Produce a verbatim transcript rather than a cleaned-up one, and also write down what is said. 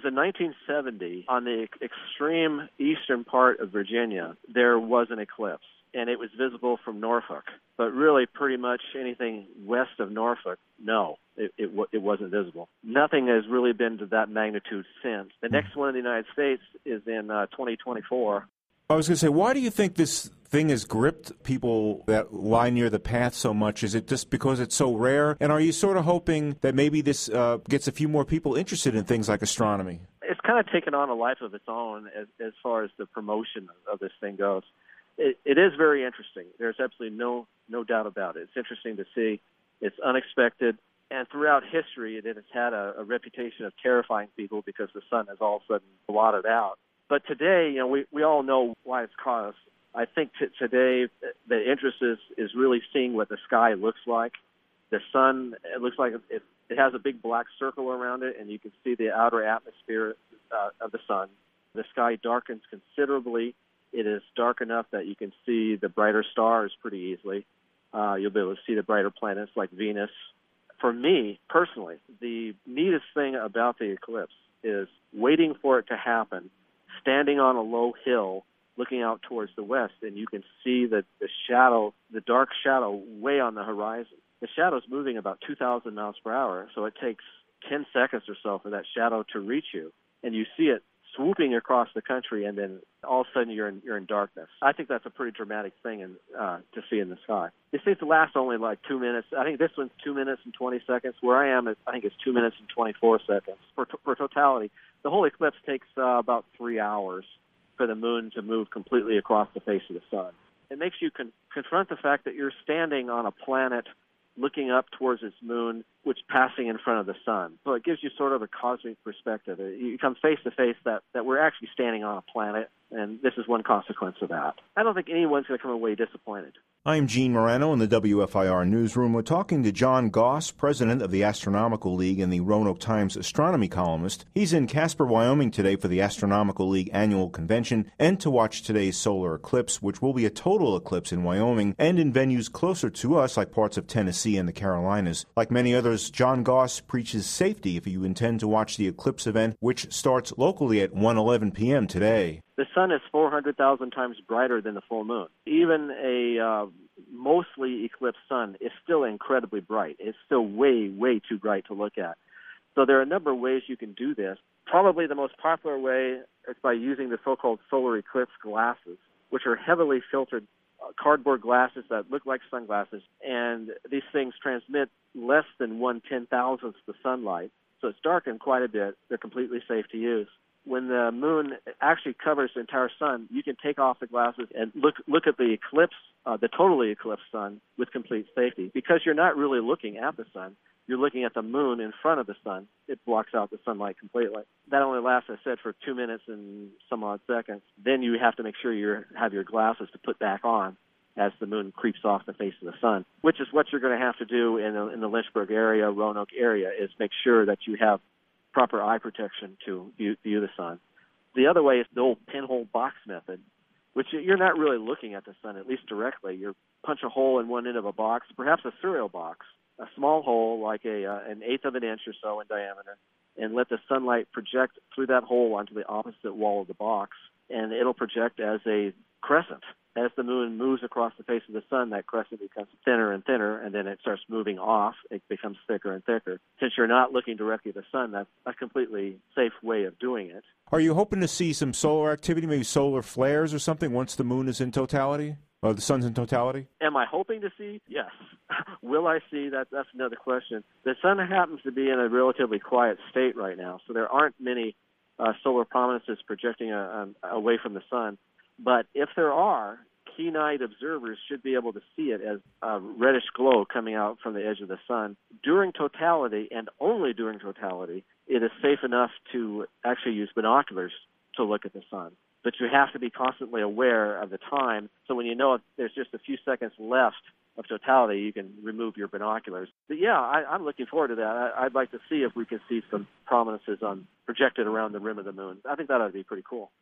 in nineteen seventy, on the extreme eastern part of Virginia, there was an eclipse, and it was visible from Norfolk. But really, pretty much anything west of Norfolk, no, it, it, it wasn't visible. Nothing has really been to that magnitude since. The next one in the United States is in uh, twenty twenty-four. I was going to say, why do you think this thing has gripped people that lie near the path so much? Is it just because it's so rare? And are you sort of hoping that maybe this uh, gets a few more people interested in things like astronomy? It's kind of taken on a life of its own as, as far as the promotion of this thing goes. It, it is very interesting. There's absolutely no no doubt about it. It's interesting to see. It's unexpected. And throughout history, it has had a, a reputation of terrifying people because the sun has all of a sudden blotted out. But today, you know, we, we all know why it's caused. I think t- today the interest is, is really seeing what the sky looks like. The sun, it looks like it, it has a big black circle around it, and you can see the outer atmosphere uh, of the sun. The sky darkens considerably. It is dark enough that you can see the brighter stars pretty easily. Uh, you'll be able to see the brighter planets like Venus. For me, personally, the neatest thing about the eclipse is waiting for it to happen, standing on a low hill, looking out towards the west, and you can see the, the shadow, the dark shadow way on the horizon. The shadow's moving about two thousand miles per hour, so it takes ten seconds or so for that shadow to reach you, and you see it swooping across the country, and then all of a sudden you're in, you're in darkness. I think that's a pretty dramatic thing in, uh, to see in the sky. It seems to last only like two minutes. I think this one's two minutes and twenty seconds. Where I am, I think it's two minutes and twenty-four seconds for, for totality. The whole eclipse takes uh, about three hours for the moon to move completely across the face of the sun. It makes you con- confront the fact that you're standing on a planet looking up towards its moon, which passing in front of the sun. So it gives you sort of a cosmic perspective. You come face to face that, that we're actually standing on a planet, and this is one consequence of that. I don't think anyone's going to come away disappointed. I'm Gene Moreno in the W F I R newsroom. We're talking to John Goss, president of the Astronomical League and the Roanoke Times astronomy columnist. He's in Casper, Wyoming today for the Astronomical League annual convention and to watch today's solar eclipse, which will be a total eclipse in Wyoming and in venues closer to us like parts of Tennessee and the Carolinas. Like many others, John Goss preaches safety if you intend to watch the eclipse event, which starts locally at one eleven p.m. today. The sun is four hundred thousand times brighter than the full moon. Even a uh, mostly eclipsed sun is still incredibly bright. It's still way, way too bright to look at. So there are a number of ways you can do this. Probably the most popular way is by using the so-called solar eclipse glasses, which are heavily filtered uh, cardboard glasses that look like sunglasses. And these things transmit less than one ten-thousandth the sunlight. So it's darkened quite a bit. They're completely safe to use. When the moon actually covers the entire sun, you can take off the glasses and look look at the eclipse, uh, the totally eclipsed sun, with complete safety. Because you're not really looking at the sun, you're looking at the moon in front of the sun. It blocks out the sunlight completely. That only lasts, I said, for two minutes and some odd seconds. Then you have to make sure you have your glasses to put back on as the moon creeps off the face of the sun, which is what you're going to have to do in the, in the Lynchburg area, Roanoke area, is make sure that you have proper eye protection to view, view the sun. The other way is the old pinhole box method, which you're not really looking at the sun, at least directly. You punch a hole in one end of a box, perhaps a cereal box, a small hole like a uh, an eighth of an inch or so in diameter, and let the sunlight project through that hole onto the opposite wall of the box, and it'll project as a crescent. As the moon moves across the face of the sun, that crescent becomes thinner and thinner, and then it starts moving off. It becomes thicker and thicker. Since you're not looking directly at the sun, that's a completely safe way of doing it. Are you hoping to see some solar activity, maybe solar flares or something, once the moon is in totality? Or the sun's in totality? Am I hoping to see? Yes. Will I see? That, that's another question. The sun happens to be in a relatively quiet state right now, so there aren't many uh, solar prominences projecting a, a, away from the sun. But if there are, keen-eyed observers should be able to see it as a reddish glow coming out from the edge of the sun. During totality, and only during totality, it is safe enough to actually use binoculars to look at the sun. But you have to be constantly aware of the time, so when you know if there's just a few seconds left of totality, you can remove your binoculars. But yeah, I, I'm looking forward to that. I, I'd like to see if we can see some prominences on projected around the rim of the moon. I think that ought to be pretty cool.